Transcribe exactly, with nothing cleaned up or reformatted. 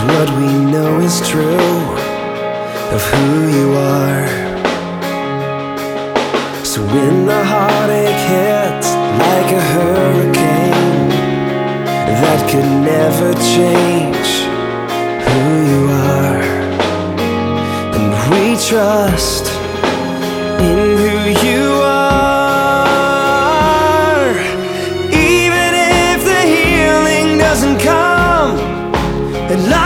what we know is true of who you are. So when the heartache hits like a hurricane, that could never change who you are. And we trust